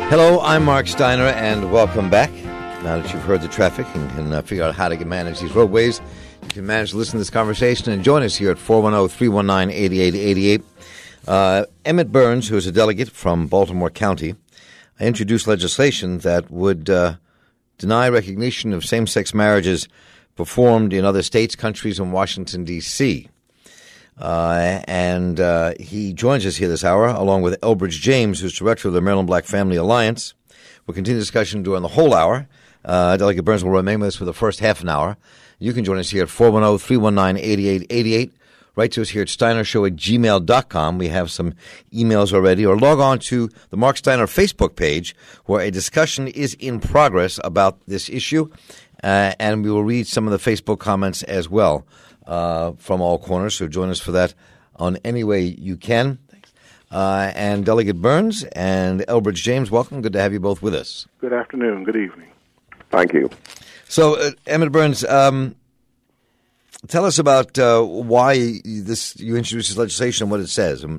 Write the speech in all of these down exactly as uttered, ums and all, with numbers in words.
Hello, I'm Mark Steiner, and welcome back. Now that you've heard the traffic and can uh, figure out how to manage these roadways, you can manage to listen to this conversation and join us here at four one zero, three one nine, eight eight eight eight. Uh, Emmett Burns, who is a delegate from Baltimore County, introduced legislation that would uh, deny recognition of same-sex marriages performed in other states, countries, and Washington, D C Uh, and uh, he joins us here this hour, along with Elbridge James, who's director of the Maryland Black Family Alliance. We'll continue discussion during the whole hour. Uh, Delegate Burns will remain with us for the first half an hour. You can join us here at four one zero, three one nine, eight eight eight eight. Write to us here at steinershow at gmail dot com. We have some emails already. Or log on to the Mark Steiner Facebook page, where a discussion is in progress about this issue. Uh, and we will read some of the Facebook comments as well. Uh, from all corners, so join us for that on any way you can. Uh, and Delegate Burns and Elbridge James, welcome. Good to have you both with us. Good afternoon. Good evening. Thank you. So, uh, Emmett Burns, um, tell us about uh, why this you introduced this legislation and what it says. Um,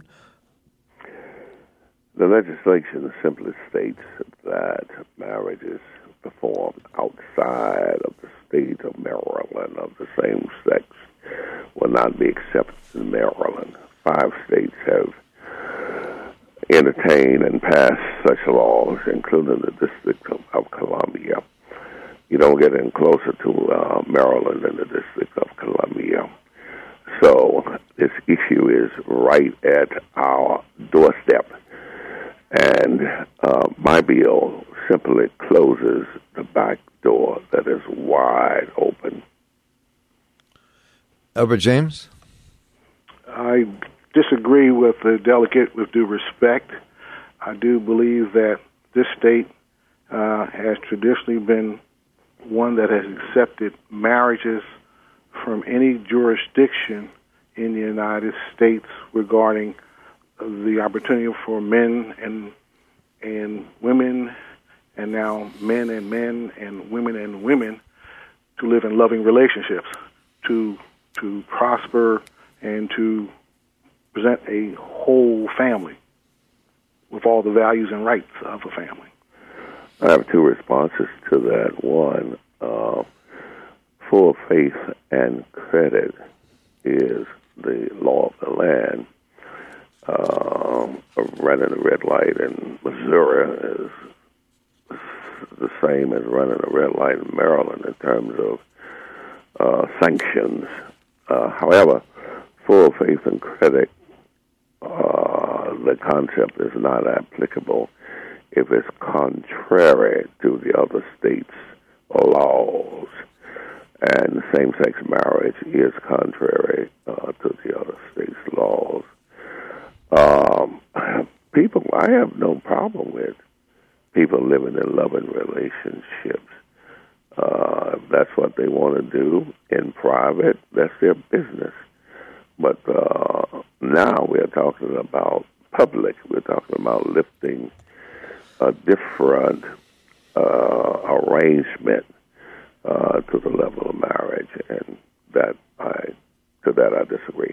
the legislation simply states that marriages performed outside of the state of Maryland of the same sex will not be accepted in Maryland. Five states have entertained and passed such laws, including the District of, of Columbia. You don't get any closer to uh, Maryland than the District of Columbia. So this issue is right at our doorstep. And uh, my bill simply closes the back door that is wide open. Elbridge James? I disagree with the delegate with due respect. I do believe that this state uh, has traditionally been one that has accepted marriages from any jurisdiction in the United States regarding the opportunity for men and and women, and now men and men and women and women to live in loving relationships, to to prosper and to present a whole family with all the values and rights of a family. I have two responses to that. One, uh, full faith and credit is the law of the land. Um, running a red light in Missouri is the same as running a red light in Maryland in terms of uh, sanctions. Uh, however, full faith and credit, uh, the concept is not applicable if it's contrary to the other states' laws. And same-sex marriage is contrary uh, to the other states' laws. Um, people, I have no problem with people living in loving relationships. Uh, if that's what they want to do in private, that's their business. But uh, now we're talking about public. We're talking about lifting a different uh, arrangement uh, to the level of marriage, and that I to that I disagree.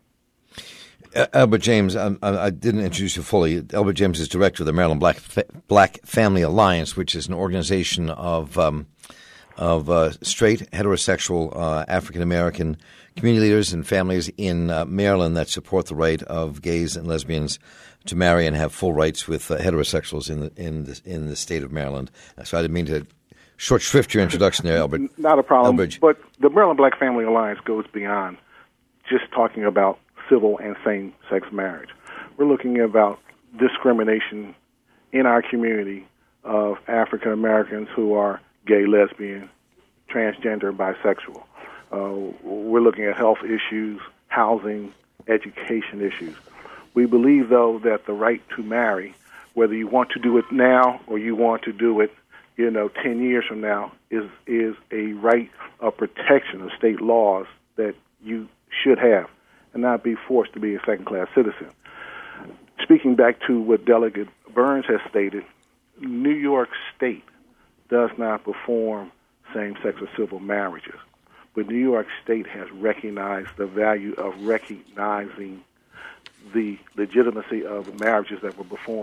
Uh, Elbridge James, um, I, I didn't introduce you fully. Elbridge James is director of the Maryland Black Fa- Black Family Alliance, which is an organization of um, of uh, straight, heterosexual, uh, African American community leaders and families in uh, Maryland that support the right of gays and lesbians to marry and have full rights with uh, heterosexuals in the in the in the state of Maryland. So I didn't mean to short shrift your introduction there, Elbridge. Not a problem. Elbridge. But the Maryland Black Family Alliance goes beyond just talking about civil and same-sex marriage. We're looking about discrimination in our community of African Americans who are gay, lesbian, transgender, bisexual. Uh, we're looking at health issues, housing, education issues. We believe, though, that the right to marry, whether you want to do it now or you want to do it, you know, ten years from now, is is a right of protection of state laws that you should have and not be forced to be a second-class citizen. Speaking back to what Delegate Burns has stated, New York State does not perform same-sex or civil marriages, but New York State has recognized the value of recognizing the legitimacy of marriages that were performed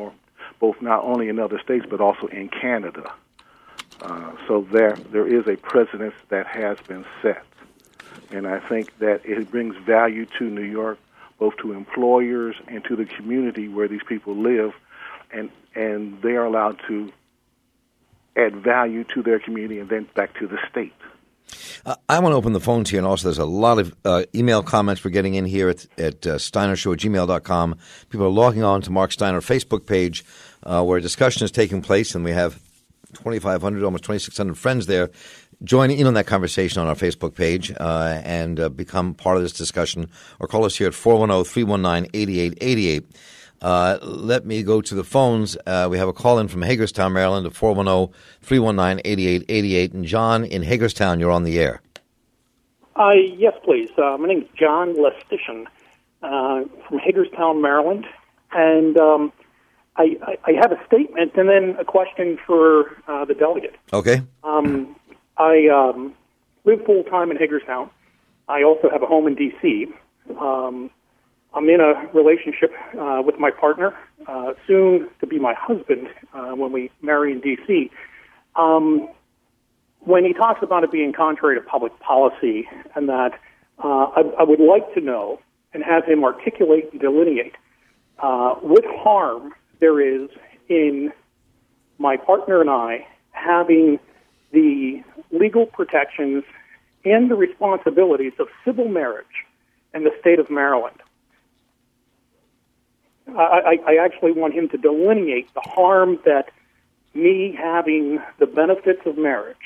both not only in other states but also in Canada. Uh, so there there is a precedent that has been set. And I think that it brings value to New York, both to employers and to the community where these people live, and and they are allowed to add value to their community and then back to the state. Uh, I want to open the phones here, and also there's a lot of uh, email comments we're getting in here at, at uh, steinershow at gmail dot com. People are logging on to Mark Steiner Facebook page uh, where a discussion is taking place, and we have twenty-five hundred, almost twenty-six hundred friends there joining in on that conversation on our Facebook page uh, and uh, become part of this discussion, or call us here at four one zero, three one nine, eight eight eight eight. Uh, let me go to the phones. Uh, we have a call in from Hagerstown, Maryland at four one zero, three one nine, eight eight eight eight. And John in Hagerstown, you're on the air. Uh, yes, please. Uh, my name is John Lestitian uh, from Hagerstown, Maryland. And um, I, I, I have a statement and then a question for uh, the delegate. Okay. Um, I um, live full-time in Hagerstown. I also have a home in D C Um I'm in a relationship uh, with my partner, uh, soon to be my husband, uh, when we marry in D C Um, when he talks about it being contrary to public policy, and that uh, I, I would like to know and have him articulate and delineate uh, what harm there is in my partner and I having the legal protections and the responsibilities of civil marriage in the state of Maryland. I, I actually want him to delineate the harm that me having the benefits of marriage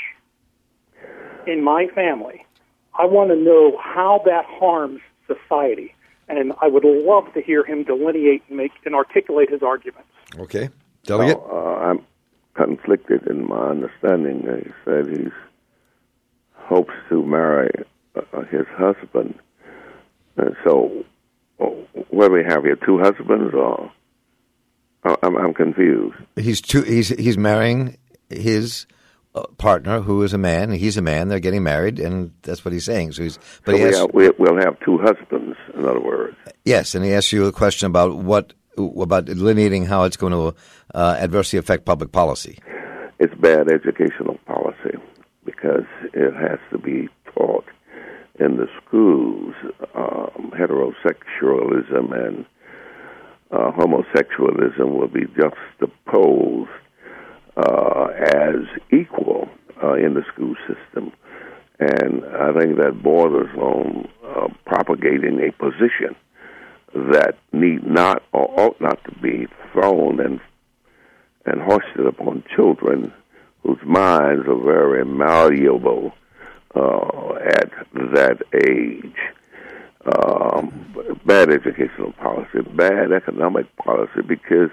in my family. I want to know how that harms society, and I would love to hear him delineate and make and articulate his arguments. Okay, delegate. Well, uh, I'm conflicted in my understanding. He said he hopes to marry uh, his husband, and so. What do we have here? Two husbands, or I'm, I'm confused. He's two. He's he's marrying his uh, partner, who is a man. He's a man. They're getting married, and that's what he's saying. So he's. But so he we has, have, we, we'll have two husbands. In other words. Yes, and he asks you a question about what about delineating how it's going to uh, adversely affect public policy. It's bad educational policy because it has to be taught in the schools. Um, heterosexualism and uh, homosexualism will be juxtaposed uh, as equal uh, in the school system. And I think that borders on uh, propagating a position that need not or ought not to be thrown and and hoisted upon children whose minds are very malleable Uh, at that age. Um, bad educational policy, bad economic policy, because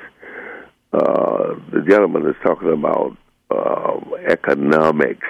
uh, the gentleman is talking about uh, economics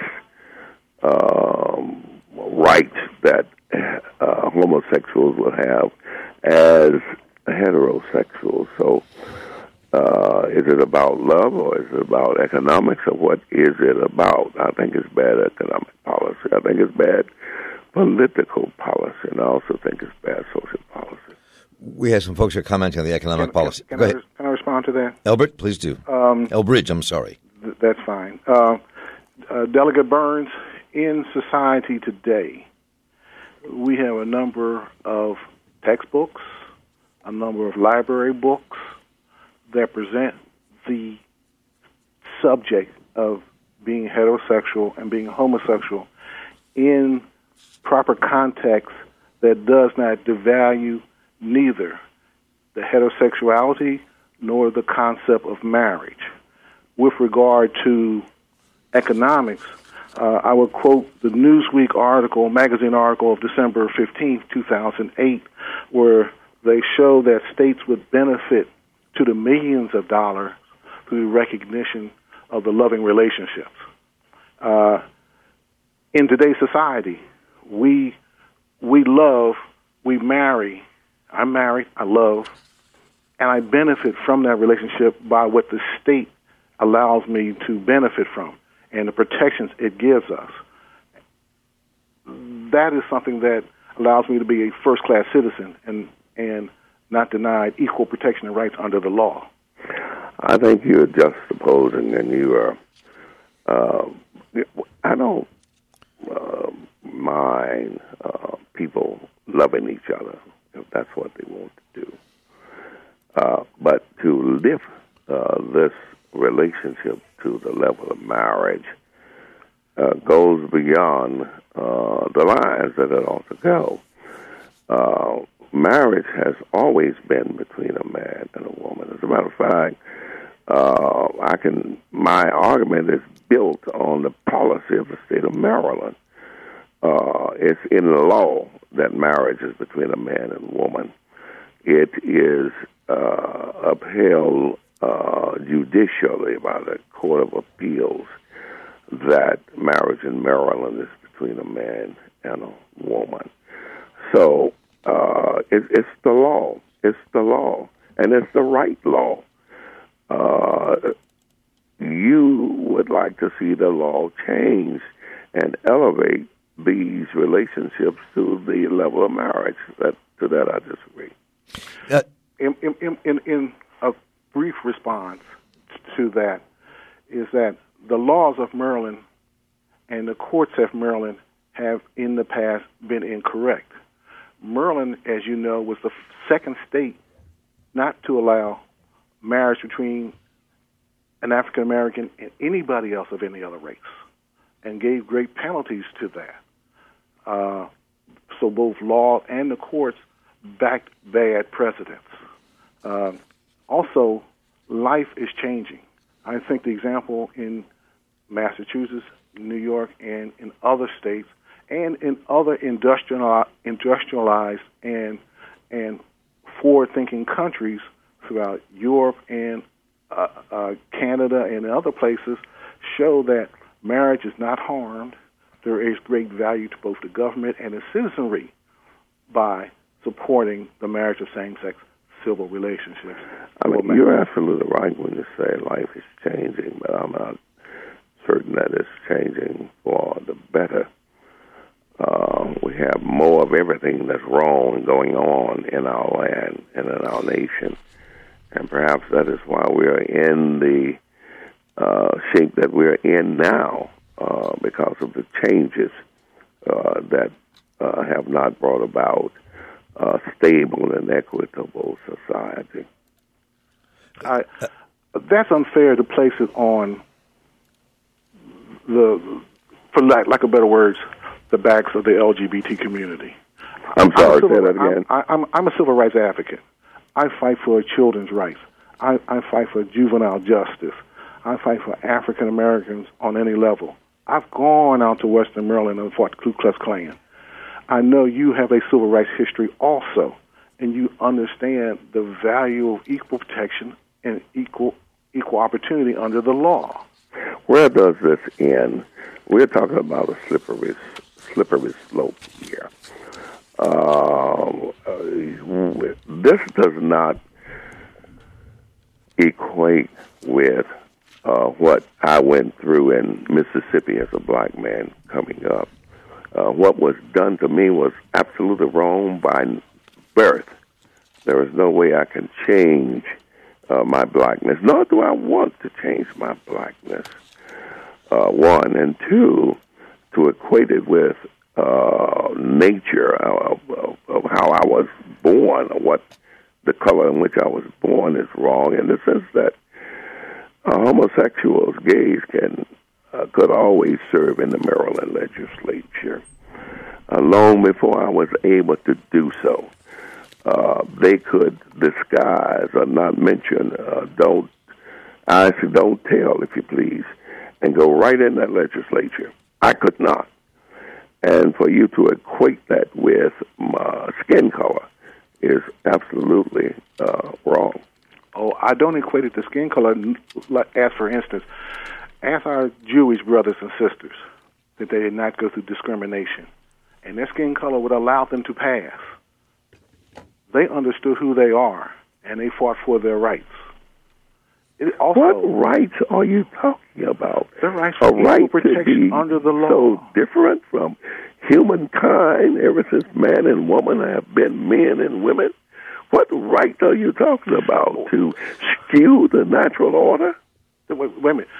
um, rights that uh, homosexuals will have as heterosexuals. So Uh, is it about love, or is it about economics, or what is it about? I think it's bad economic policy. I think it's bad political policy, and I also think it's bad social policy. We have some folks here commenting on the economic can, policy. Can, Go I, ahead. Can I respond to that? Elbert, please do. Um, Elbridge, I'm sorry. Th- that's fine. Uh, uh, Delegate Burns, in society today, we have a number of textbooks, a number of library books that present the subject of being heterosexual and being homosexual in proper context that does not devalue neither the heterosexuality nor the concept of marriage. With regard to economics, uh, I would quote the Newsweek article, magazine article of December fifteenth, two thousand eight, where they show that states would benefit to the millions of dollars through recognition of the loving relationships. Uh, in today's society, we we love, we marry. I'm married, I love, and I benefit from that relationship by what the state allows me to benefit from and the protections it gives us. That is something that allows me to be a first-class citizen and and not denied equal protection and rights under the law. I think you're juxtaposing, and you are. Uh, I don't uh, mind uh, people loving each other if that's what they want to do. Uh, but to lift uh, this relationship to the level of marriage uh, goes beyond uh, the lines that it ought to go. Uh, marriage has always been between a man and a woman. As a matter of fact, uh, I can. My argument is built on the policy of the state of Maryland. Uh, it's in the law that marriage is between a man and a woman. It is uh, upheld uh, judicially by the Court of Appeals that marriage in Maryland is between a man and a woman. So uh, it, it's the law. It's the law, and it's the right law. Uh, you would like to see the law change and elevate these relationships to the level of marriage. That, to that, I disagree. Uh, in, in, in, in a brief response to that is that the laws of Maryland and the courts of Maryland have in the past been incorrect. Maryland, as you know, was the second state not to allow marriage between an African American and anybody else of any other race, and gave great penalties to that. Uh, so both law and the courts backed bad precedents. Uh, also, life is changing. I think the example in Massachusetts, New York, and in other states, and in other industrial, industrialized and and forward-thinking countries throughout Europe and uh, uh, Canada and other places, show that marriage is not harmed. There is great value to both the government and the citizenry by supporting the marriage of same-sex civil relationships. I mean, you're absolutely right when you say life is changing, but I'm not certain that it's changing for the better. Uh, we have more of everything that's wrong going on in our land and in our nation, and perhaps that is why we're in the uh, shape that we're in now, uh, because of the changes uh, that uh, have not brought about a stable and equitable society. I, that's unfair to place it on the, for lack, lack of better words, the backs of the L G B T community. I'm sorry, I'm say civil, that again. I'm, I'm, I'm a civil rights advocate. I fight for children's rights. I, I fight for juvenile justice. I fight for African Americans on any level. I've gone out to Western Maryland and fought the Ku Klux Klan. I know you have a civil rights history also, and you understand the value of equal protection and equal equal opportunity under the law. Where does this end? We're talking about a slippery, slippery slope here. Uh, uh, this does not equate with uh, what I went through in Mississippi as a black man coming up. Uh, what was done to me was absolutely wrong by birth. There is no way I can change uh, my blackness, nor do I want to change my blackness, uh, one. And two, to equate it with uh, nature of, of, of how I was born, or what the color in which I was born is wrong, in the sense that uh, homosexuals, gays, can uh, could always serve in the Maryland legislature. Uh, long before I was able to do so, uh, they could disguise or not mention, uh, don't, I said, don't tell, if you please, and go right in that legislature. I could not. And for you to equate that with my skin color is absolutely uh, wrong. Oh, I don't equate it to skin color. As for instance, ask our Jewish brothers and sisters that they did not go through discrimination, and their skin color would allow them to pass. They understood who they are, and they fought for their rights. It also, what rights are you talking about? The rights for a equal right protection to be under the law. So different from humankind ever since man and woman have been men and women. What right are you talking about? To skew the natural order? Wait, wait a minute.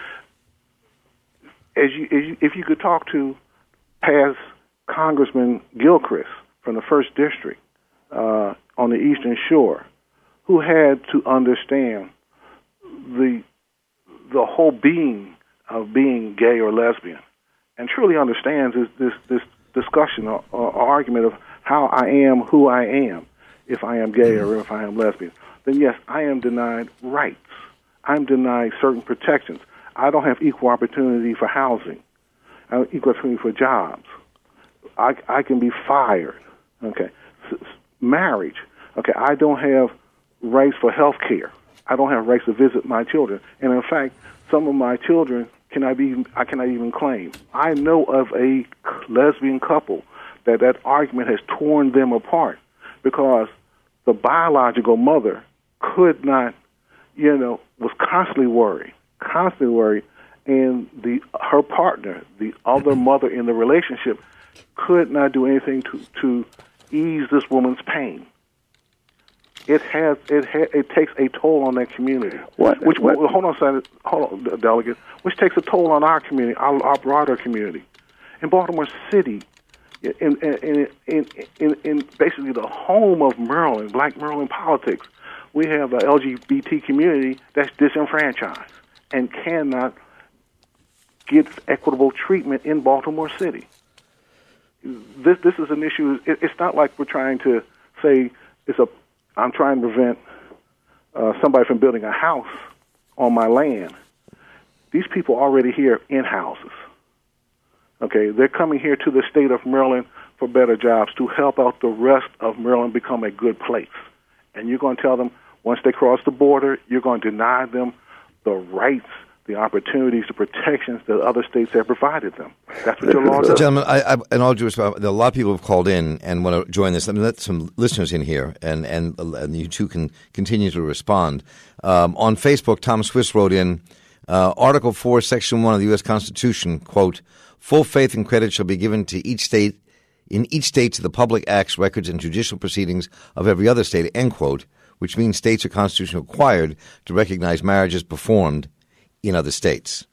As you, as you, if you could talk to past Congressman Gilchrist from the first district uh, on the Eastern Shore, who had to understand the the whole being of being gay or lesbian, and truly understands this this, this discussion or, or argument of how I am who I am, if I am gay or if I am lesbian, then yes, I am denied rights. I'm denied certain protections. I don't have equal opportunity for housing, I have equal opportunity for jobs. I, I can be fired. Okay, S- marriage. Okay, I don't have rights for health care. I don't have rights to visit my children, and in fact, some of my children cannot be. I cannot even claim. I know of a lesbian couple that that argument has torn them apart because the biological mother could not, you know, was constantly worried, constantly worried, and the her partner, the other mother in the relationship, could not do anything to to ease this woman's pain. It has it ha, it takes a toll on that community. What? Which what? Well, hold on, a second, hold on, delegate. Which takes a toll on our community, our, our broader community, in Baltimore City, in in, in in in basically the home of Maryland, Black Maryland politics. We have a L G B T community that's disenfranchised and cannot get equitable treatment in Baltimore City. This this is an issue. It, it's not like we're trying to say it's a. I'm trying to prevent uh, somebody from building a house on my land. These people are already here in houses. Okay, they're coming here to the state of Maryland for better jobs to help out the rest of Maryland become a good place. And you're going to tell them once they cross the border, you're going to deny them the rights, the opportunities, the protections that other states have provided them. That's what your law does. Gentlemen, I, I, in all due respect, there are a lot of people who have called in and want to join this. Let me let some listeners in here, and, and, and you two can continue to respond. Um, on Facebook, Tom Swiss wrote in, uh, Article four, Section one of the U S Constitution, quote, full faith and credit shall be given to each state, in each state to the public acts, records, and judicial proceedings of every other state, end quote, which means states are constitutionally required to recognize marriages performed in other states,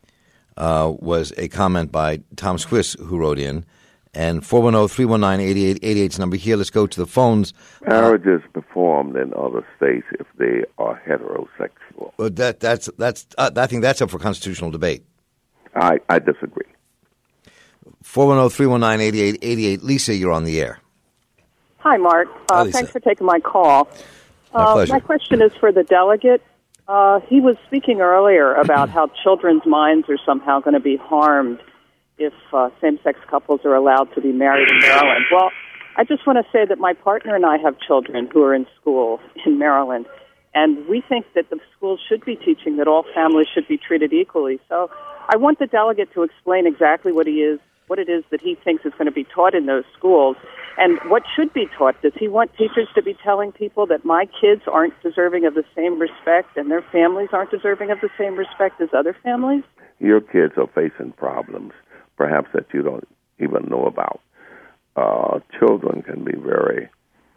uh, was a comment by Tom Squiss, who wrote in. And four one zero, three one nine, eight eight eight eight is the number here. Let's go to the phones. Marriages uh, performed in other states if they are heterosexual. Well, that, that's, that's, uh, I think that's up for constitutional debate. I, I disagree. four one zero, three one nine, eight eight eight eight. Lisa, you're on the air. Hi, Mark. Uh, Hi, Lisa. Thanks for taking my call. My uh, pleasure. My question is for the delegate. Uh, he was speaking earlier about how children's minds are somehow going to be harmed if uh, same-sex couples are allowed to be married in Maryland. Well, I just want to say that my partner and I have children who are in school in Maryland, and we think that the schools should be teaching that all families should be treated equally. So I want the delegate to explain exactly what he is, what it is that he thinks is going to be taught in those schools, and what should be taught. Does he want teachers to be telling people that my kids aren't deserving of the same respect and their families aren't deserving of the same respect as other families? Your kids are facing problems, perhaps that you don't even know about. Uh, children can be very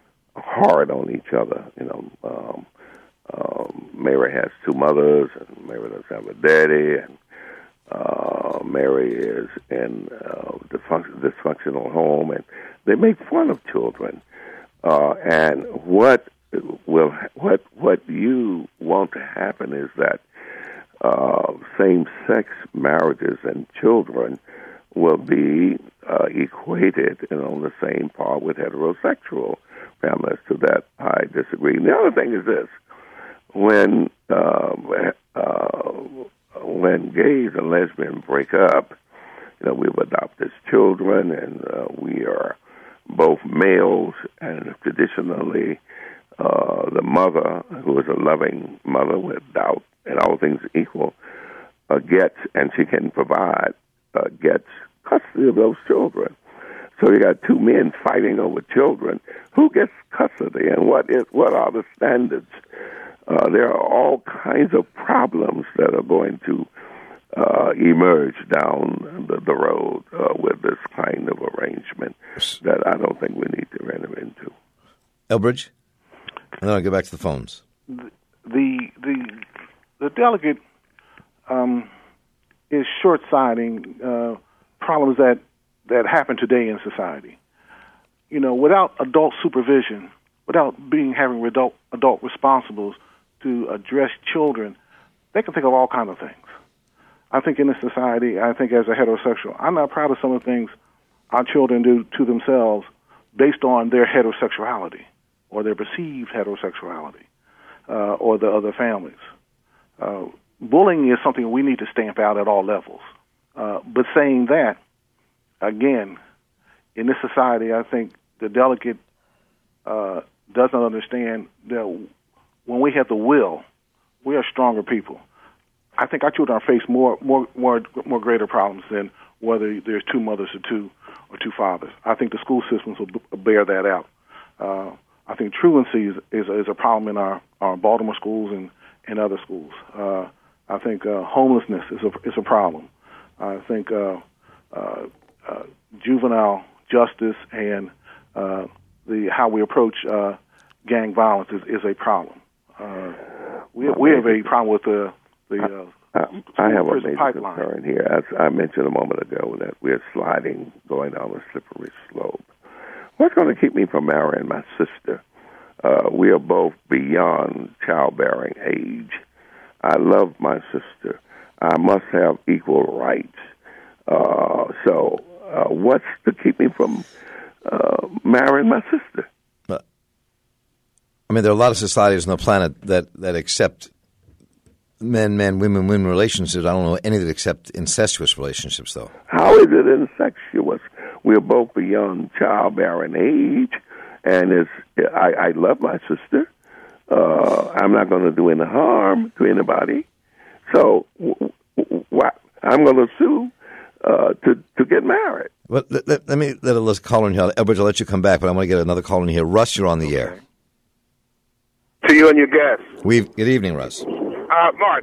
hard on each other. You know, um, um, Mary has two mothers, and Mary doesn't have a daddy, and Uh, Mary is in a dysfunctional home, and they make fun of children. Uh, and what will what what you want to happen is that uh, same-sex marriages and children will be uh, equated and on the same par with heterosexual families. To that, I disagree. And the other thing is this: when uh, uh, when gays and lesbians break up, you know, we've adopted children, and uh, we are both males, and traditionally uh, the mother, who is a loving mother without, and all things equal, uh, gets, and she can provide, uh, gets custody of those children. So you got two men fighting over children. Who gets custody, and what is what are the standards? Uh, there are all kinds of problems that are going to uh, emerge down the, the road uh, with this kind of arrangement that I don't think we need to enter into. Elbridge? And then I'll get back to the phones. The the the delegate um, is short-sighting uh, problems that, that happen today in society. You know, without adult supervision, without being having adult adult responsibles to address children, they can think of all kinds of things. I think in this society, I think as a heterosexual, I'm not proud of some of the things our children do to themselves based on their heterosexuality or their perceived heterosexuality uh, or the other families. Uh, bullying is something we need to stamp out at all levels. Uh, but saying that, again, in this society, I think the delegate uh, doesn't understand that when we have the will, we are stronger people. I think our children face more, more, more, more greater problems than whether there's two mothers or two or two fathers. I think the school systems will b- bear that out. Uh, I think truancy is, is, is a problem in our, our Baltimore schools and, and other schools. Uh, I think uh, homelessness is a, is a problem. I think uh, uh, uh, juvenile justice and uh, the how we approach uh, gang violence is, is a problem. Uh, we we have a problem with the the. Uh, I, I have a major pipeline. concern here. As I mentioned a moment ago, that we're sliding, going down a slippery slope. What's going to keep me from marrying my sister? Uh, we are both beyond childbearing age. I love my sister. I must have equal rights. Uh, so, uh, what's to keep me from uh, marrying my sister? I mean, there are a lot of societies on the planet that, that accept men, men, women, women relationships. I don't know any that accept incestuous relationships, though. How is it incestuous? We're both beyond childbearing age, and it's, I, I love my sister. Uh, I'm not going to do any harm to anybody. So w- w- w- I'm going to sue uh, to to get married. Well, let, let, let me let a caller in here. Elbridge, I'll let you come back, but I want to get another caller in here. Russ, you're on the air. To you and your guests. We've, good evening, Russ. Uh, Mark,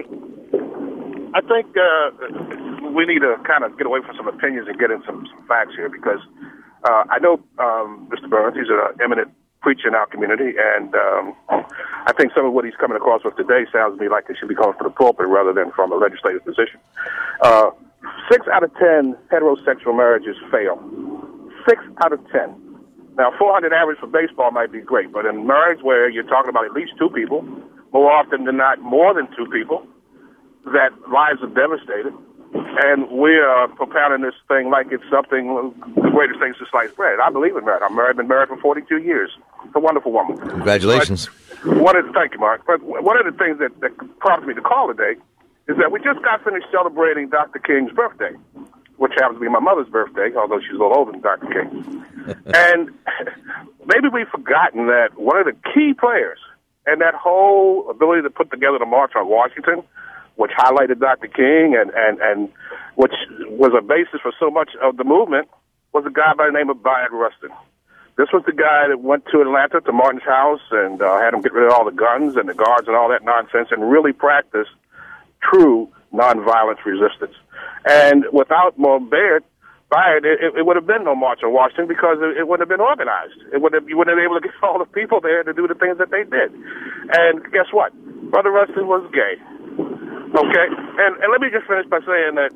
um, I think uh, we need to kind of get away from some opinions and get in some, some facts here because uh, I know um, Mister Burns, he's an eminent preacher in our community, and um, I think some of what he's coming across with today sounds to me like it should be coming from the pulpit rather than from a legislative position. Uh, six out of ten heterosexual marriages fail. Six out of ten. Now, four hundred average for baseball might be great, but in marriage where you're talking about at least two people, more often than not more than two people, that lives are devastated, and we are propounding this thing like it's something, the greatest thing since sliced bread. I believe in marriage. I'm married, been married for forty-two years. It's a wonderful woman. Congratulations. But one of the, thank you, Mark. But one of the things that, that prompted me to call today is that we just got finished celebrating Doctor King's birthday, which happens to be my mother's birthday, although she's a little older than Doctor King. And maybe we've forgotten that one of the key players in that whole ability to put together the March on Washington, which highlighted Doctor King and, and, and which was a basis for so much of the movement, was a guy by the name of Bayard Rustin. This was the guy that went to Atlanta, to Martin's house, and uh, had him get rid of all the guns and the guards and all that nonsense and really practice true nonviolent resistance. And without Bayard, Bayard, it, it would have been no March on Washington because it, it wouldn't have been organized. It would have, you wouldn't have been able to get all the people there to do the things that they did. And guess what? Brother Rustin was gay. Okay? And, and let me just finish by saying that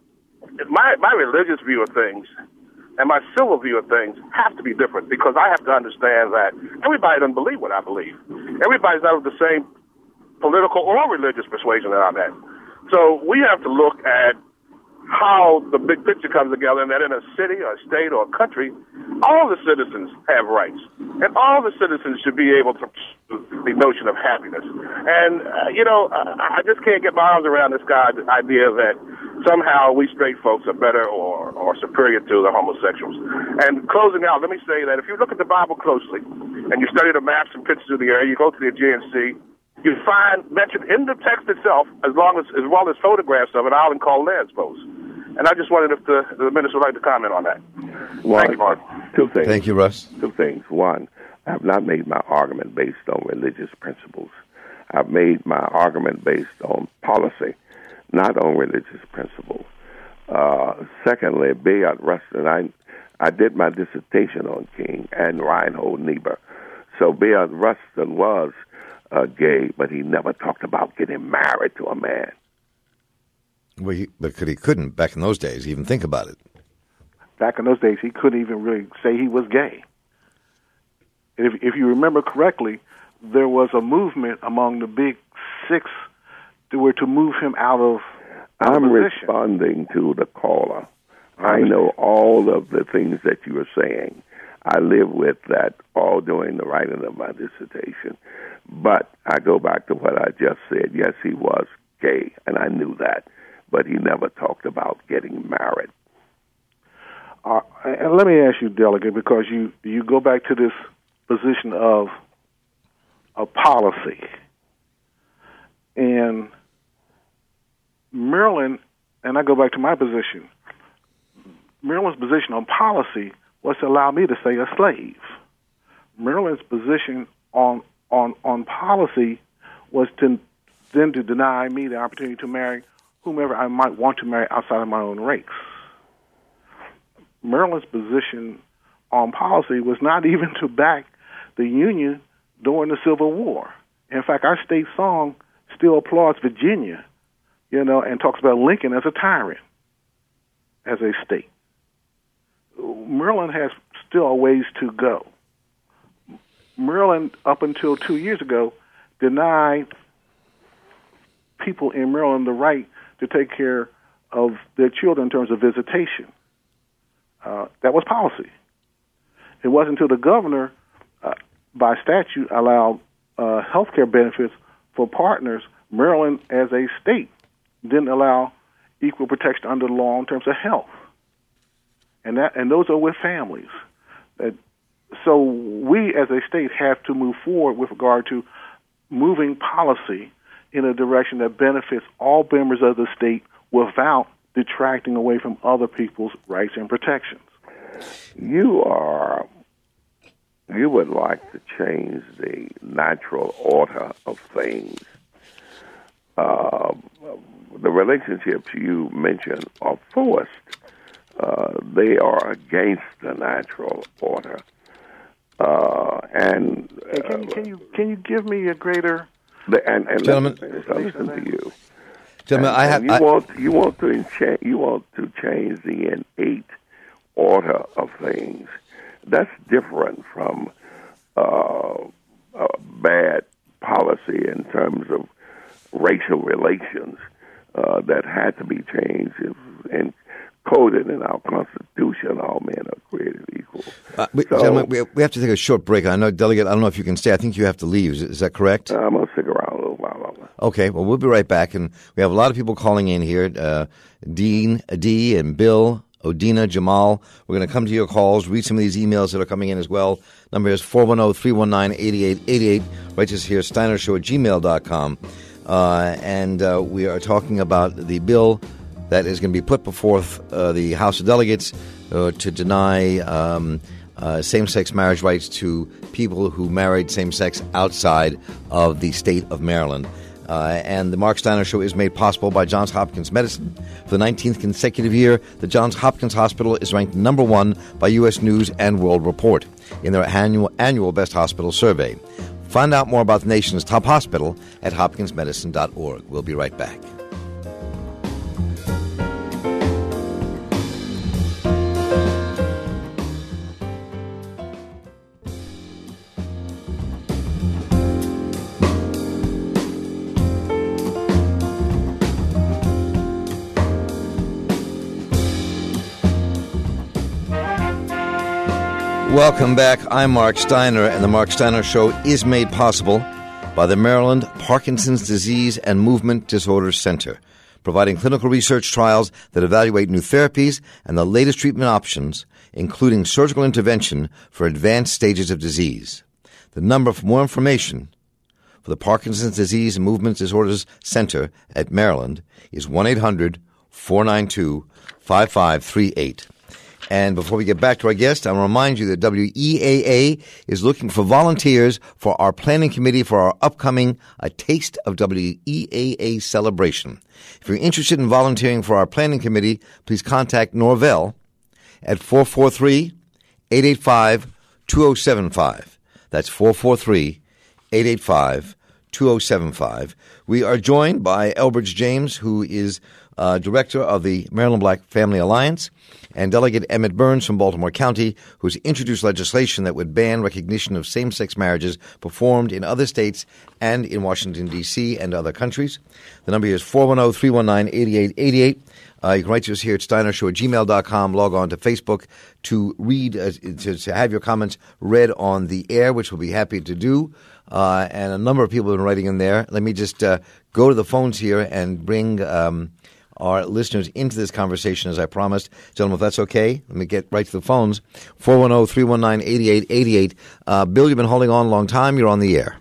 my, my religious view of things and my civil view of things have to be different because I have to understand that everybody doesn't believe what I believe. Everybody's not of the same political or religious persuasion that I'm at. So we have to look at how the big picture comes together and that in a city or a state or a country, all the citizens have rights. And all the citizens should be able to the notion of happiness. And, uh, you know, I just can't get my arms around this guy's idea that somehow we straight folks are better or, or superior to the homosexuals. And closing out, let me say that if you look at the Bible closely and you study the maps and pictures of the area, you go to the Aegean Sea, you find mentioned in the text itself, as long as as well as photographs of an island called Lesbos. And I just wondered if the, the minister would like to comment on that. One, Thank you, Mark. Two things. Thank you, Russ. Two things. One, I have not made my argument based on religious principles. I've made my argument based on policy, not on religious principles. Uh, secondly, Bayard Rustin, I, I did my dissertation on King and Reinhold Niebuhr. So Bill Rustin was uh, gay, but he never talked about getting married to a man. Well, he, but he couldn't back in those days even think about it. Back in those days, he couldn't even really say he was gay. If, if you remember correctly, there was a movement among the big six that were to move him out of out I'm of position. responding to the caller. I know all of the things that you are saying. I live with that all during the writing of my dissertation. But I go back to what I just said. Yes, he was gay, and I knew that. But he never talked about getting married. Uh, and let me ask you, Delegate, because you, you go back to this position of a policy. And Maryland, and I go back to my position, Maryland's position on policy was to allow me to stay a slave. Maryland's position on on on policy was to then to deny me the opportunity to marry whomever I might want to marry outside of my own race. Maryland's position on policy was not even to back the Union during the Civil War. In fact, our state song still applauds Virginia, you know, and talks about Lincoln as a tyrant, as a state. Maryland has still a ways to go. Maryland, up until two years ago, denied people in Maryland the right to take care of their children in terms of visitation. Uh, that was policy. It wasn't until the governor, uh, by statute, allowed uh, health care benefits for partners. Maryland, as a state, didn't allow equal protection under the law in terms of health. And that, and those are with families. Uh, so we, as a state, have to move forward with regard to moving policy in a direction that benefits all members of the state without detracting away from other people's rights and protections. You are, you would like to change the natural order of things. Uh, the relationships you mentioned are forced. Uh, they are against the natural order. Uh, and uh, hey, can you can you can you give me a greater the, and, and gentlemen? Listen, listen to you, gentlemen. and, I have. You I, want you want to change you want to change the innate order of things. That's different from uh, uh, bad policy in terms of racial relations uh, that had to be changed and coded in our Constitution. All men are created equal. Uh, we, so, gentlemen, we, we have to take a short break. I know, Delegate, I don't know if you can stay. I think you have to leave. Is, is that correct? I'm going to stick around a little while longer. Okay, well, we'll be right back. And we have a lot of people calling in here. Uh, Dean, Adi, and Bill, Odina, Jamal. We're going to come to your calls, read some of these emails that are coming in as well. Number is four one zero, three one nine, eight eight eight eight. Write us here, steiner show at gmail dot com. Uh, and uh, we are talking about the bill that is going to be put before uh, the House of Delegates uh, to deny um, uh, same-sex marriage rights to people who married same-sex outside of the state of Maryland. Uh, and the Mark Steiner Show is made possible by Johns Hopkins Medicine. For the nineteenth consecutive year, the Johns Hopkins Hospital is ranked number one by U S News and World Report in their annual, annual Best Hospital Survey. Find out more about the nation's top hospital at hopkins medicine dot org. We'll be right back. Welcome back. I'm Mark Steiner, and the Mark Steiner Show is made possible by the Maryland Parkinson's Disease and Movement Disorders Center, providing clinical research trials that evaluate new therapies and the latest treatment options, including surgical intervention for advanced stages of disease. The number for more information for the Parkinson's Disease and Movement Disorders Center at Maryland is one eight hundred, four nine two, five five three eight. And before we get back to our guest, I want to remind you that W E A A is looking for volunteers for our planning committee for our upcoming A Taste of W E A A celebration. If you're interested in volunteering for our planning committee, please contact Norvell at four four three, eight eight five, two zero seven five. That's four four three, eight eight five, two zero seven five. We are joined by Elbridge James, who is uh, director of the Maryland Black Family Alliance, and Delegate Emmett Burns from Baltimore County, who's introduced legislation that would ban recognition of same-sex marriages performed in other states and in Washington, D C and other countries. The number here is four one zero, three one nine, eight eight eight eight. Uh, you can write to us here at steiner show at gmail dot com. Log on to Facebook to read, uh, to, to have your comments read on the air, which we'll be happy to do. Uh, and a number of people have been writing in there. Let me just uh, go to the phones here and bring um, our listeners into this conversation as I promised. Gentlemen, if that's okay, let me get right to the phones. four one zero, three one nine, eight eight eight eight. Uh, Bill, you've been holding on a long time. You're on the air.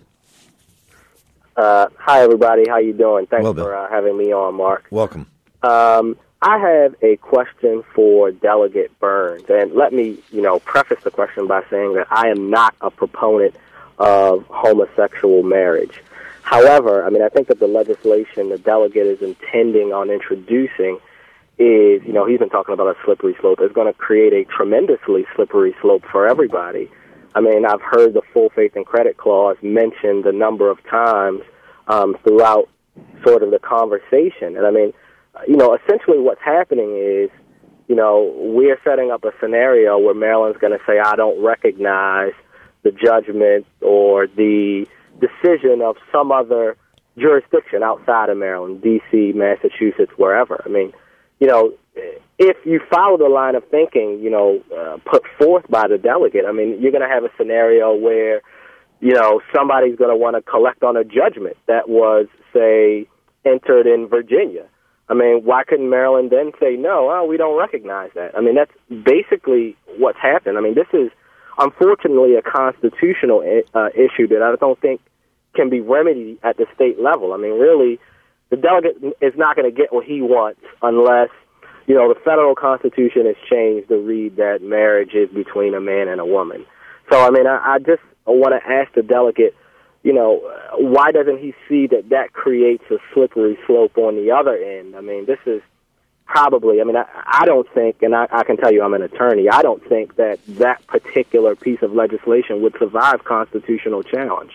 Uh, hi, everybody. How you doing? Thanks well, for uh, having me on, Mark. Welcome. Um, I have a question for Delegate Burns, and let me, you know, preface the question by saying that I am not a proponent of homosexual marriage. However, I mean, I think that the legislation the delegate is intending on introducing is, you know, he's been talking about a slippery slope. It's going to create a tremendously slippery slope for everybody. I mean, I've heard the full faith and credit clause mentioned a number of times um, throughout sort of the conversation. And I mean, you know, essentially what's happening is, you know, we're setting up a scenario where Maryland's going to say, I don't recognize the judgment or the decision of some other jurisdiction outside of Maryland, D C, Massachusetts, wherever. I mean, you know, if you follow the line of thinking, you know, uh, put forth by the delegate, I mean, you're going to have a scenario where, you know, somebody's going to want to collect on a judgment that was, say, entered in Virginia. I mean, why couldn't Maryland then say, no, oh, we don't recognize that? I mean, that's basically what's happened. I mean, this is, unfortunately, a constitutional uh, issue that I don't think can be remedied at the state level. I mean, really, the delegate is not going to get what he wants unless, you know, the federal constitution is changed to read that marriage is between a man and a woman. So, I mean, I, I just want to ask the delegate, you know, why doesn't he see that that creates a slippery slope on the other end? I mean, this is probably, I mean, I, I don't think, and I, I can tell you I'm an attorney, I don't think that that particular piece of legislation would survive constitutional challenge.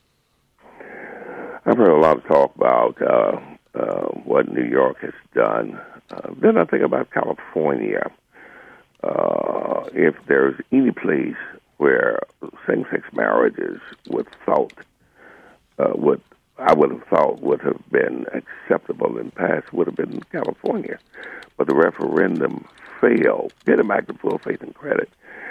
I've heard a lot of talk about uh, uh, what New York has done. Uh, then I think about California. Uh, if there's any place where same-sex marriages would thought uh, would I would have thought would have been acceptable in the past would have been in California, but the referendum failed. Getting back to full faith and credit,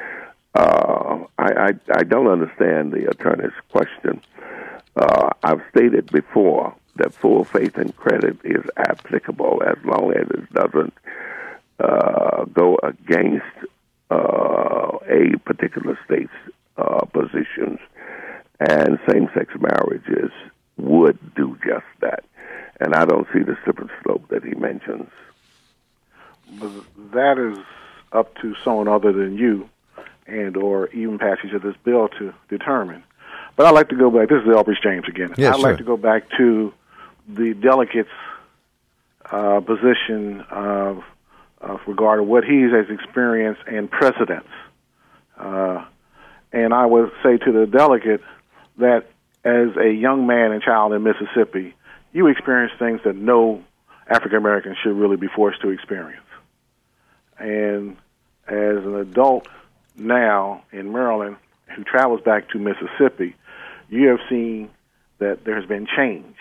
uh, I, I I don't understand the attorney's question. Uh, I've stated before that full faith and credit is applicable as long as it doesn't uh, go against uh, a particular state's uh, positions, and same-sex marriages would do just that. And I don't see the slippery slope that he mentions. But that is up to someone other than you and or even passage of this bill to determine. But I'd like to go back. This is Elbridge James again. Yeah, I'd sure. like to go back to the delegate's uh, position of, of regarding what he has experienced and precedents. Uh, and I would say to the delegate that as a young man and child in Mississippi, you experience things that no African American should really be forced to experience. And as an adult now in Maryland who travels back to Mississippi, you have seen that there has been change.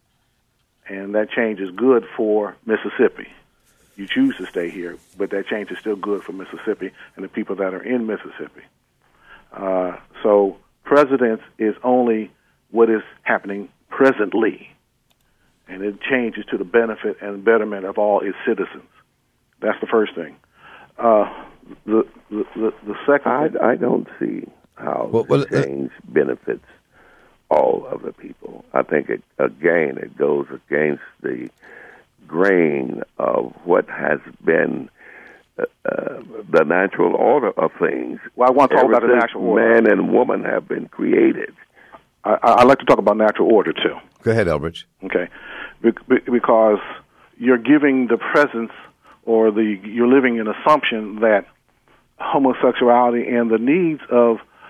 And that change is good for Mississippi. You choose to stay here, but that change is still good for Mississippi and the people that are in Mississippi. Uh, so precedence is only what is happening presently, and it changes to the benefit and betterment of all its citizens. That's the first thing. Uh, the, the, the the second I, thing, I don't see how Well, well, the change benefits all of the people. I think, it, again, it goes against the grain of what has been uh, uh, the natural order of things. well, I want to talk Ever about the since natural order. man and woman have been created. I, I like to talk about natural order, too. Go ahead, Elbridge. Okay, be- be- because you're giving the presence or the you're living an assumption that homosexuality and the needs of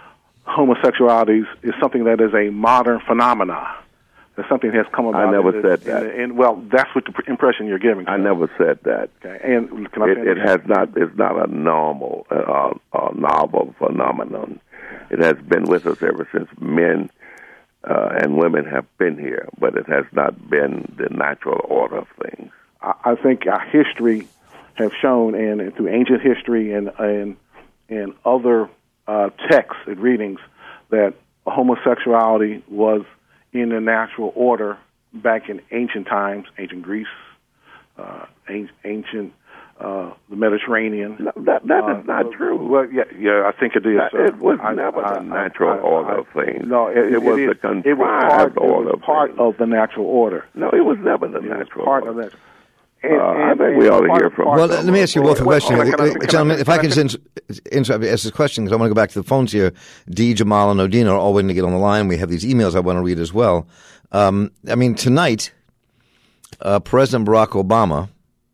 homosexuality is something that is a modern phenomenon. That something has come about. I never in said the, that. In the, in, well, that's what the pr- impression you're giving. I never said that. Okay, and can I it, it has not. It's not a normal, uh, uh, novel phenomenon. It has been with us ever since men uh, and women have been here, but it has not been the natural order of things. I, I think our history have shown, and, and through ancient history and and and other uh, texts and readings, that homosexuality was in the natural order back in ancient times, ancient Greece, uh, ancient uh, the Mediterranean. No, that that uh, is not uh, true. Well, yeah, yeah, I think it is. That, Sir. it was I, never I, the natural I, I, order I, of things. No, it, it, it was is, the contrived it was part, order it was of part things. of the natural order. No, it was never the It natural was part order. of that. And, uh, and, I think we ought to hear from. Well, let me ask you both a question, Well, can I- can I- gentlemen. If I can can I- just interrupt, ask this question because I want to go back to the phones here. Dee, Jamal, and Odina are all waiting to get on the line. We have these emails I want to read as well. Um, I mean, tonight, uh, President Barack Obama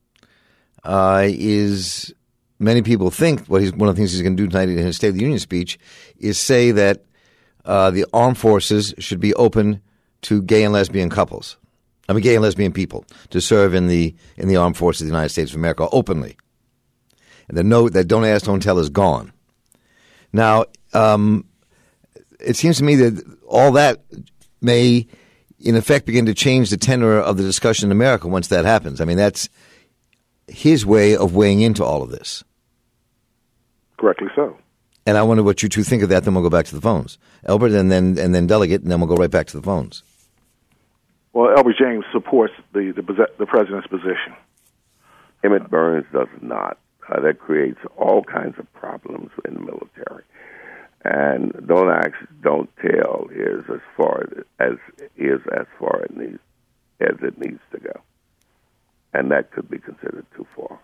uh, is. Many people think what he's one of the things he's going to do tonight in his State of the Union speech is say that uh, the armed forces should be open to gay and lesbian couples. I mean, gay and lesbian people to serve in the in the armed forces of the United States of America openly. And the note that "Don't ask, don't tell" is gone. Now, um, it seems to me that all that may, in effect, begin to change the tenor of the discussion in America once that happens. I mean, that's his way of weighing into all of this. Correctly so. And I wonder what you two think of that. Then we'll go back to the phones, Elbert, and then and then Delegate, and then we'll go right back to the phones. Well, Elbert James supports the the, the president's position. Emmett Burns does not. Uh, that creates all kinds of problems in the military. And don't ask, don't tell is as far as is as far as it needs, as it needs to go, and that could be considered too far.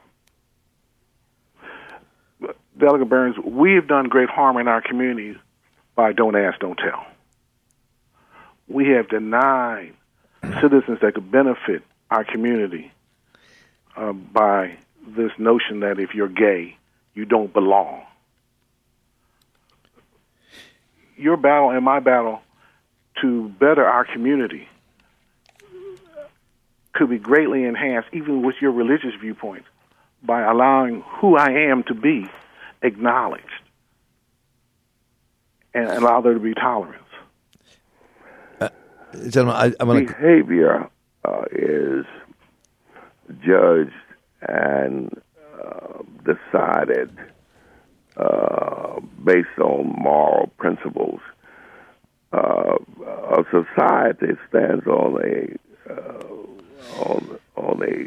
Delegate Burns, we have done great harm in our communities by don't ask, don't tell. We have denied citizens that could benefit our community uh, by this notion that if you're gay, you don't belong. Your battle and my battle to better our community could be greatly enhanced, even with your religious viewpoints, by allowing who I am to be acknowledged and allow there to be tolerance. Uh, gentlemen, I, I want to... Behavior uh, is judged and uh, decided uh, based on moral principles. Uh, a society stands on a uh, on on a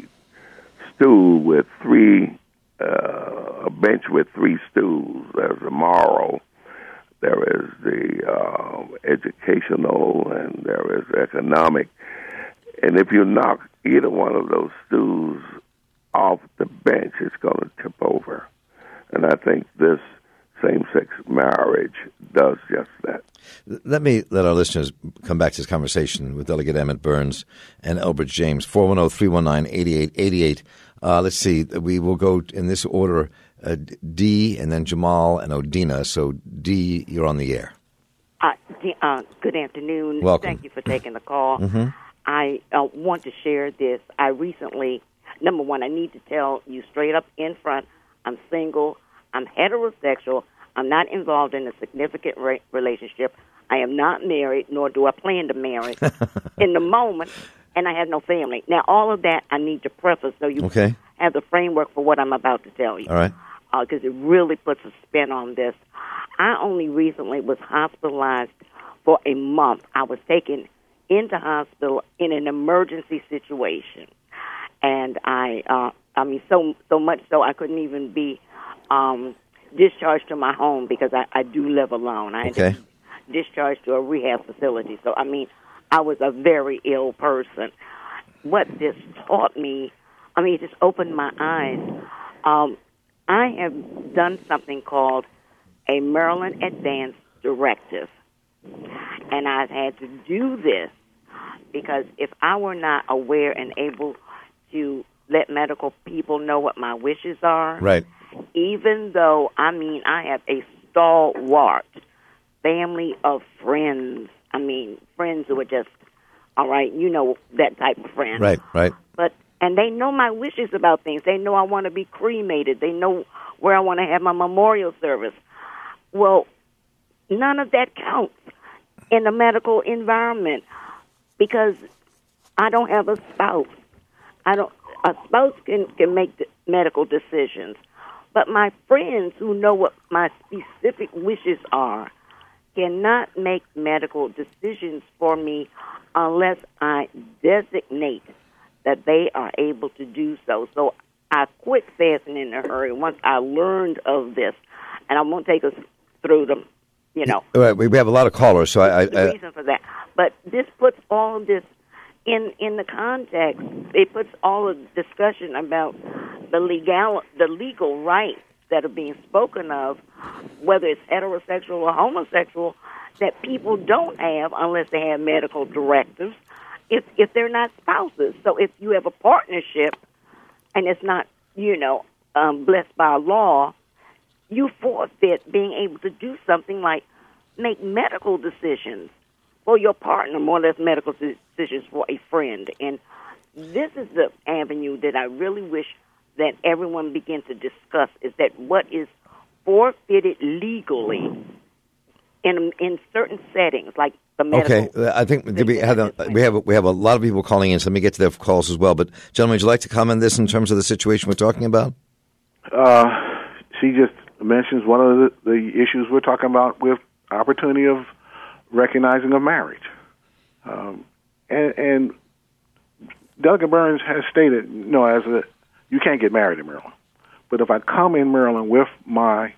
stool with three uh, a bench with three stools. There's the moral, there is the uh, educational, and there is economic. And if you knock either one of those stools off the bench, it's going to tip over. And I think this same-sex marriage does just that. Let me let our listeners come back to this conversation with Delegate Emmett Burns and Elbert James, four one zero, three one nine, eight eight eight eight. Uh, let's see. We will go in this order, uh, Dee, and then Jamal and Odina. So, Dee, you're on the air. Uh, D- uh, good afternoon. Welcome. Thank you for taking the call. Mm-hmm. I uh, want to share this. I recently, number one, I need to tell you straight up in front, I'm single, I'm heterosexual, I'm not involved in a significant re- relationship, I am not married, nor do I plan to marry in the moment, and I have no family. Now, all of that I need to preface so you okay. have the framework for what I'm about to tell you. All right. Because uh, it really puts a spin on this. I only recently was hospitalized for a month. I was taken into hospital in an emergency situation, and I, uh, I mean, so so much so I couldn't even be um, discharged to my home because I, I do live alone. I had Okay. to be discharged to a rehab facility. So I mean, I was a very ill person. What this taught me, I mean, it just opened my eyes. Um, I have done something called a Maryland Advance Directive. And I've had to do this because if I were not aware and able to let medical people know what my wishes are, Right. even though, I mean, I have a stalwart family of friends. I mean, friends who are just, all right, you know, that type of friend. Right, right. But and they know my wishes about things. They know I want to be cremated. They know where I want to have my memorial service. Well, none of that counts in the medical environment because I don't have a spouse. I don't. A spouse can, can make the medical decisions, but my friends who know what my specific wishes are cannot make medical decisions for me unless I designate that they are able to do so. So I quit fasting in a hurry once I learned of this, and I won't take us through them, you know. Right, we have a lot of callers, so I... I the reason for that. But this puts all this in in the context. It puts all of the discussion about the legal the legal rights that are being spoken of, whether it's heterosexual or homosexual, that people don't have unless they have medical directives, if if they're not spouses. So if you have a partnership and it's not, you know, um, blessed by law, you forfeit being able to do something like make medical decisions for your partner, more or less medical decisions for a friend. And this is the avenue that I really wish that everyone begin to discuss, is that what is forfeited legally in in certain settings, like the medical. Okay, I think we have a, we have a, we have a lot of people calling in, so let me get to their calls as well. But gentlemen, would you like to comment on this in terms of the situation we're talking about? Uh, she just mentions one of the, the issues we're talking about with opportunity of recognizing of marriage, um, and, and Delegate Burns has stated, you know, as a you can't get married in Maryland. But if I come in Maryland with my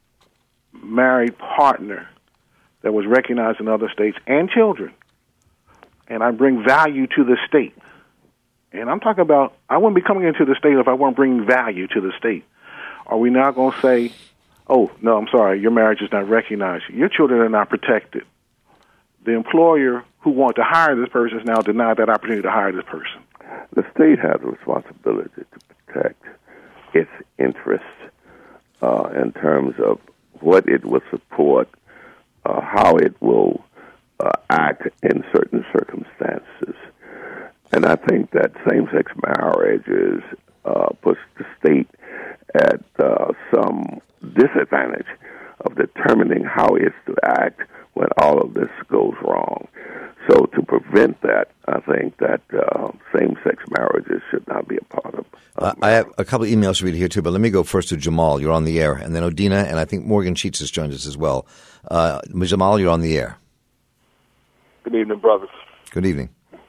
married partner that was recognized in other states and children, and I bring value to the state, and I'm talking about, I wouldn't be coming into the state if I weren't bringing value to the state. Are we now going to say, oh, no, I'm sorry, your marriage is not recognized. Your children are not protected. The employer who wanted to hire this person is now denied that opportunity to hire this person. The state has a responsibility to protect its interests uh, in terms of what it will support, uh, how it will uh, act in certain circumstances. And I think that same-sex marriage is, uh, puts the state at uh, some disadvantage of determining how it's to act when all of this goes wrong. So to prevent that, I think that uh, same-sex marriages should not be a part of. Uh, I have a couple of emails to read here, too, but let me go first to Jamal. You're on the air. And then Odina, and I think Morgan Sheets has joined us as well. Uh, Jamal, you're on the air. Good evening, brothers. Good evening.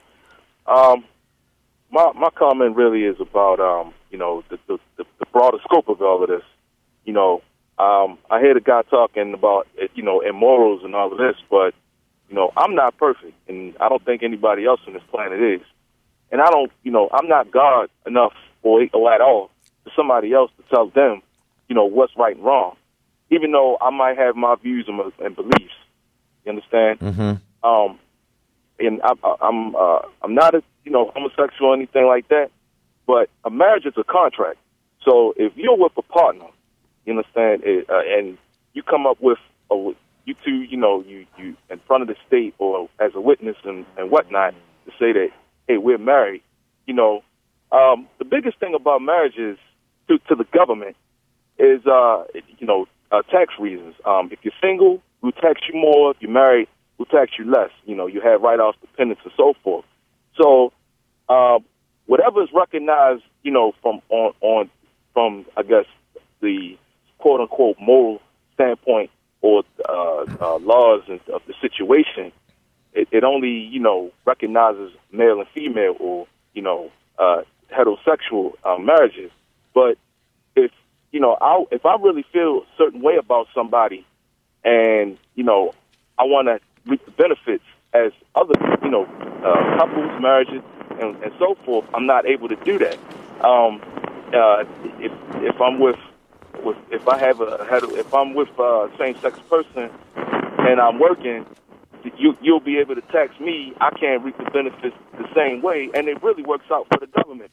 Um, my my comment really is about, um, you know, the, the, the broader scope of all of this. You know, um, I hear the guy talking about, you know, immorals and all of this, but you know, I'm not perfect, and I don't think anybody else on this planet is. And I don't, you know, I'm not God enough or, or at all for somebody else to tell them, you know, what's right and wrong, even though I might have my views and, and beliefs. You understand? Mm-hmm. Um, and I, I, I'm uh, I'm not a, you know, homosexual or anything like that, but a marriage is a contract. So if you're with a partner, you understand, uh, and you come up with a you two, you know, you, you in front of the state or as a witness and, and whatnot to say that, hey, we're married, you know, um, the biggest thing about marriage is to, to the government is, uh, you know, uh, tax reasons. Um, if you're single, we'll tax you more. If you're married, we'll tax you less. You know, you have write-offs, dependents, and so forth. So uh, whatever is recognized, you know, from on, on from, I guess, the quote-unquote moral standpoint, or uh, uh, laws and, of the situation, it, it only, you know, recognizes male and female or, you know, uh, heterosexual uh, marriages. But if, you know, I, if I really feel a certain way about somebody and, you know, I want to reap the benefits as other, you know, uh, couples, marriages, and, and so forth, I'm not able to do that. Um, uh, if if I'm with With, if I have a had a, if I'm with a same-sex person and I'm working, you you'll be able to tax me. I can't reap the benefits the same way, and it really works out for the government.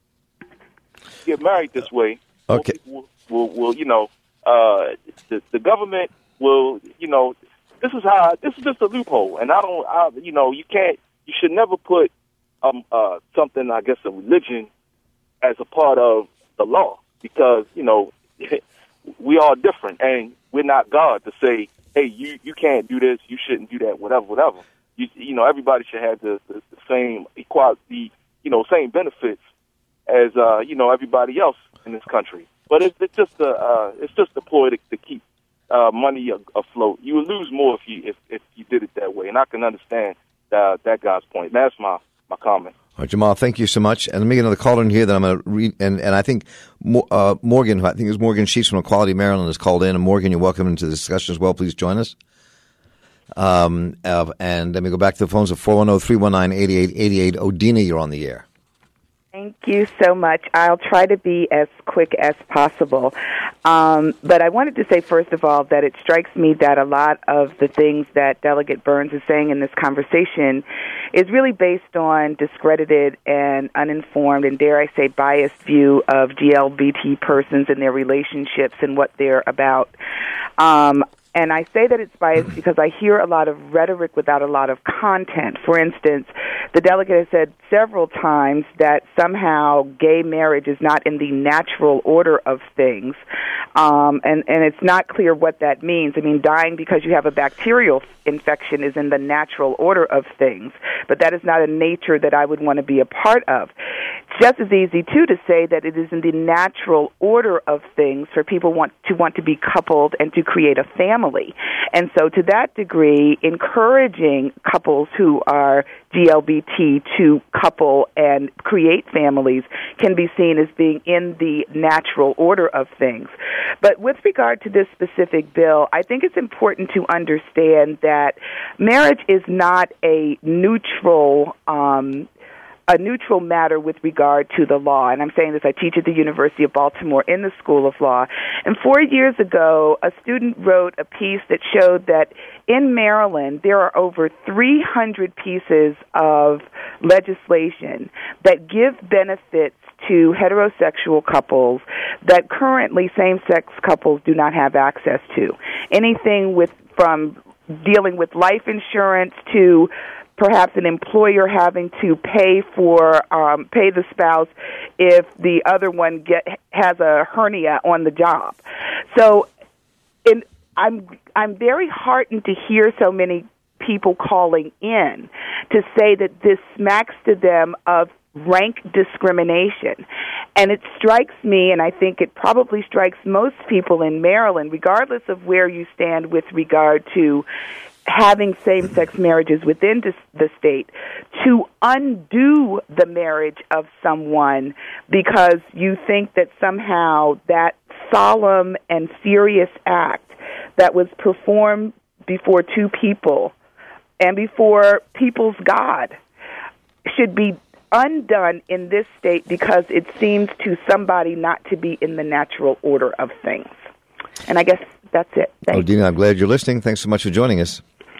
Get married this way, okay? Will, will, will you know? Uh, the the government will, you know, this is how this is just a loophole, and I don't, I, you know, you can't, you should never put um uh something, I guess, a religion as a part of the law, because you know we are different, and we're not God to say, hey, you you can't do this, you shouldn't do that, whatever, whatever. You, you know, everybody should have the, the, the same equality, you know, same benefits as uh, you know, everybody else in this country. But it's, it's just a uh, it's just a ploy to, to keep uh, money afloat. You would lose more if you if, if you did it that way, and I can understand uh, that guy's point. That's my my comment. All right, Jamal, thank you so much. And let me get another caller in here that I'm going to read. And, and I think uh, Morgan, I think it was Morgan Sheets from Equality Maryland, has called in. And Morgan, you're welcome into the discussion as well. Please join us. Um, uh, and let me go back to the phones at four one zero, three one nine, eight eight eight eight. Odina, you're on the air. Thank you so much. I'll try to be as quick as possible. Um, but I wanted to say, first of all, that it strikes me that a lot of the things that Delegate Burns is saying in this conversation is really based on discredited and uninformed and, dare I say, biased view of G L B T persons and their relationships and what they're about. Um, And I say that it's biased because I hear a lot of rhetoric without a lot of content. For instance, the delegate has said several times that somehow gay marriage is not in the natural order of things, um, and, and it's not clear what that means. I mean, dying because you have a bacterial infection is in the natural order of things, but that is not a nature that I would want to be a part of. Just as easy, too, to say that it is in the natural order of things for people want to want to be coupled and to create a family. And so to that degree, encouraging couples who are G L B T to couple and create families can be seen as being in the natural order of things. But with regard to this specific bill, I think it's important to understand that marriage is not a neutral um a neutral matter with regard to the law. And I'm saying this, I teach at the University of Baltimore in the School of Law. And four years ago, a student wrote a piece that showed that in Maryland, there are over three hundred pieces of legislation that give benefits to heterosexual couples that currently same-sex couples do not have access to. Anything with from dealing with life insurance to perhaps an employer having to pay for um, pay the spouse if the other one get has a hernia on the job. So, in, I'm I'm very heartened to hear so many people calling in to say that this smacks to them of rank discrimination. And it strikes me, and I think it probably strikes most people in Maryland, regardless of where you stand with regard to having same-sex marriages within the state, to undo the marriage of someone because you think that somehow that solemn and serious act that was performed before two people and before people's God should be undone in this state because it seems to somebody not to be in the natural order of things. And I guess that's it. Thank oh, Dina, I'm glad you're listening. Thanks so much for joining us.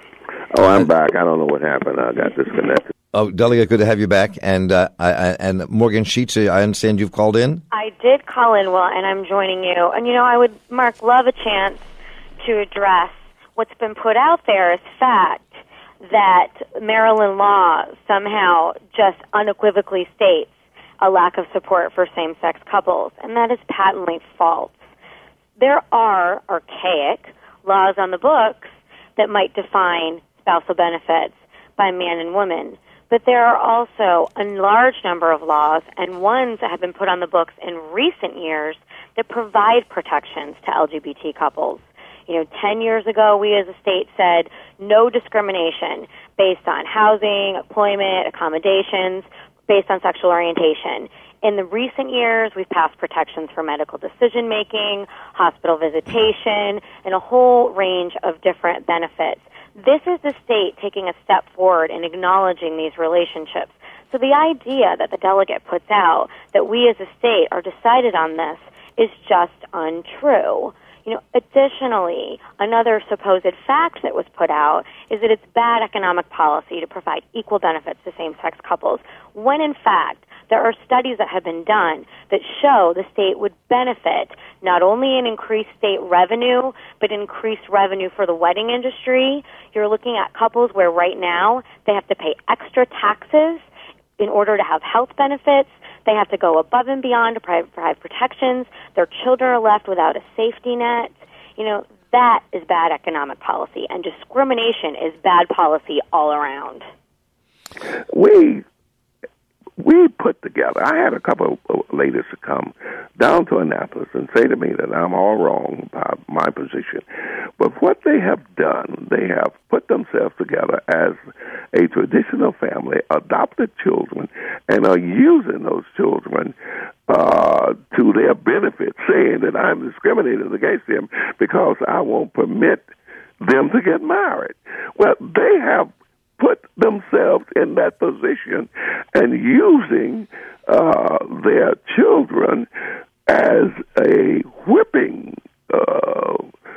Oh, I'm back. I don't know what happened. I got disconnected. Oh, Delegate, good to have you back. And uh, I, I, and Morgan Sheets, I understand you've called in. I did call in, Will, and I'm joining you. And, you know, I would, Mark, love a chance to address what's been put out there as fact that Maryland law somehow just unequivocally states a lack of support for same-sex couples, and that is patently false. There are archaic laws on the books that might define spousal benefits by man and woman, but there are also a large number of laws and ones that have been put on the books in recent years that provide protections to L G B T couples. You know, ten years ago, we as a state said no discrimination based on housing, employment, accommodations, based on sexual orientation. In the recent years, we've passed protections for medical decision-making, hospital visitation, and a whole range of different benefits. This is the state taking a step forward in acknowledging these relationships. So the idea that the delegate puts out that we as a state are decided on this is just untrue. You know, additionally, another supposed fact that was put out is that it's bad economic policy to provide equal benefits to same-sex couples, when in fact there are studies that have been done that show the state would benefit not only in increased state revenue, but increased revenue for the wedding industry. You're looking at couples where right now they have to pay extra taxes in order to have health benefits. They have to go above and beyond to provide protections. Their children are left without a safety net. You know, that is bad economic policy, and discrimination is bad policy all around. We we put together, I had a couple of ladies to come down to Annapolis and say to me that I'm all wrong about my position. But what they have done, they have put themselves together as a traditional family, adopted children, and are using those children uh, to their benefit, saying that I'm discriminating against them because I won't permit them to get married. Well, they have put themselves in that position and using uh, their children as a whipping uh,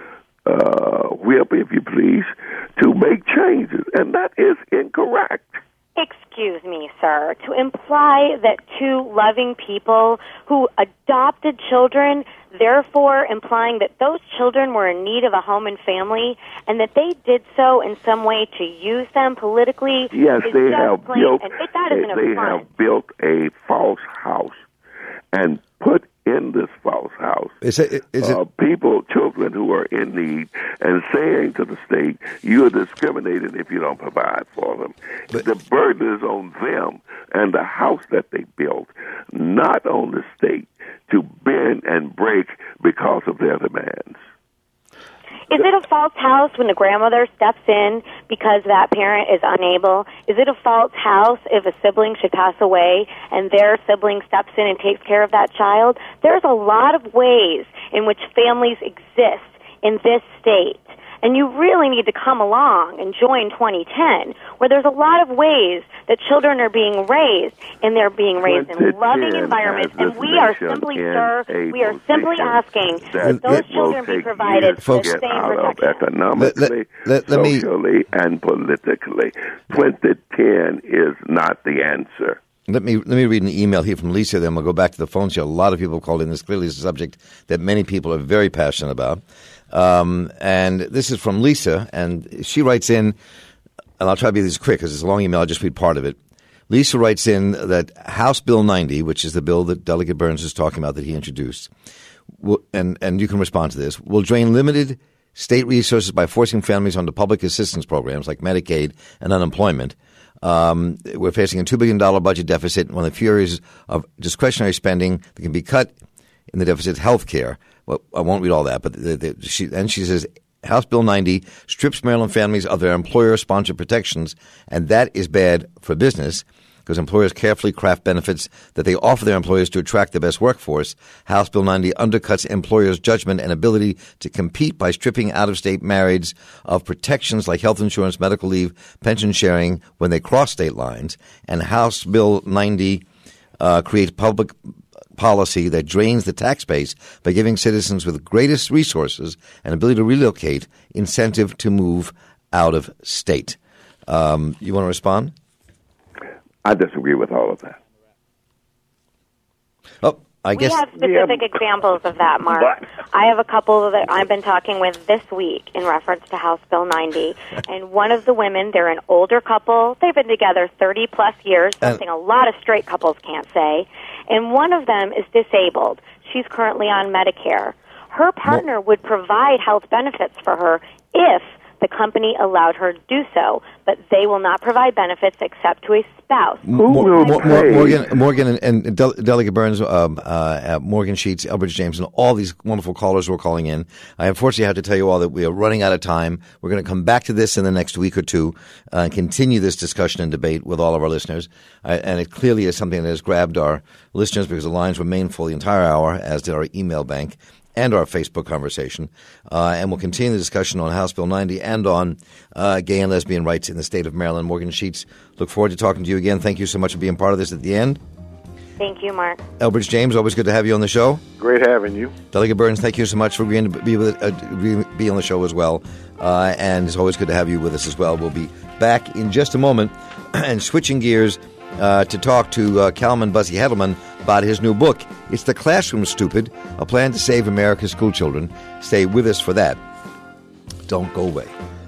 uh, whip, if you please, to make changes. And that is incorrect. Excuse me, sir, to imply that two loving people who adopted children, therefore implying that those children were in need of a home and family, and that they did so in some way to use them politically. Yes, they have plain, built. And it, that is they an have built a false house and put in this false house is it, is uh, it, people, children who are in need, and saying to the state, "You are discriminated if you don't provide for them." But the burden is on them and the house that they built, not on the state to bend and break because of their demands. Is it a false house when the grandmother steps in because that parent is unable? Is it a false house if a sibling should pass away and their sibling steps in and takes care of that child? There's a lot of ways in which families exist in this state. And you really need to come along and join twenty ten, where there's a lot of ways that children are being raised, and they're being raised in loving environments. And we are simply, sir, we are simply asking that those children be provided the same out protection. of economically, let, let, let socially, me, and politically. twenty ten is not the answer. Let me let me read an email here from Lisa, then we'll go back to the phones here. A lot of people called in. This clearly is a subject that many people are very passionate about. Um, and this is from Lisa, and she writes in, and I'll try to be this quick because it's a long email. I'll just read part of it. Lisa writes in that House Bill ninety, which is the bill that Delegate Burns is talking about that he introduced, will, and, and you can respond to this, will drain limited state resources by forcing families onto public assistance programs like Medicaid and unemployment. Um, we're facing a two billion dollars budget deficit, and one of the few areas of discretionary spending that can be cut in the deficit is health care. Well, I won't read all that, but the, the, she, and she says House Bill ninety strips Maryland families of their employer-sponsored protections, and that is bad for business because employers carefully craft benefits that they offer their employees to attract the best workforce. House Bill ninety undercuts employers' judgment and ability to compete by stripping out-of-state marrieds of protections like health insurance, medical leave, pension sharing when they cross state lines. And House Bill ninety uh, creates public policy that drains the tax base by giving citizens with the greatest resources and ability to relocate incentive to move out of state. Um, you want to respond? I disagree with all of that. Oh, I guess we have specific yeah. examples of that, Mark. I have a couple that I've been talking with this week in reference to House Bill ninety. And one of the women, they're an older couple. They've been together thirty plus years, something a lot of straight couples can't say. And one of them is disabled. She's currently on Medicare. Her partner would provide health benefits for her if the company allowed her to do so, but they will not provide benefits except to a spouse. More, more, more, Morgan, Morgan, and, and Del- Delegate Burns, um, uh, Morgan Sheets, Elbridge James, and all these wonderful callers who are calling in. I unfortunately have to tell you all that we are running out of time. We're going to come back to this in the next week or two uh, and continue this discussion and debate with all of our listeners. Uh, and it clearly is something that has grabbed our listeners because the lines remain full the entire hour, as did our email bank and our Facebook conversation. Uh, and we'll continue the discussion on House Bill ninety and on uh, gay and lesbian rights in the state of Maryland. Morgan Sheets, look forward to talking to you again. Thank you so much for being part of this at the end. Thank you, Mark. Elbridge James, always good to have you on the show. Great having you. Delegate Burns, thank you so much for agreeing to be, with, uh, be on the show as well. Uh, and it's always good to have you with us as well. We'll be back in just a moment and switching gears uh, to talk to uh, Kalman Buzzy Heddleman about his new book. It's The Classroom Stupid, a plan to save America's school children. Stay with us for that. Don't go away.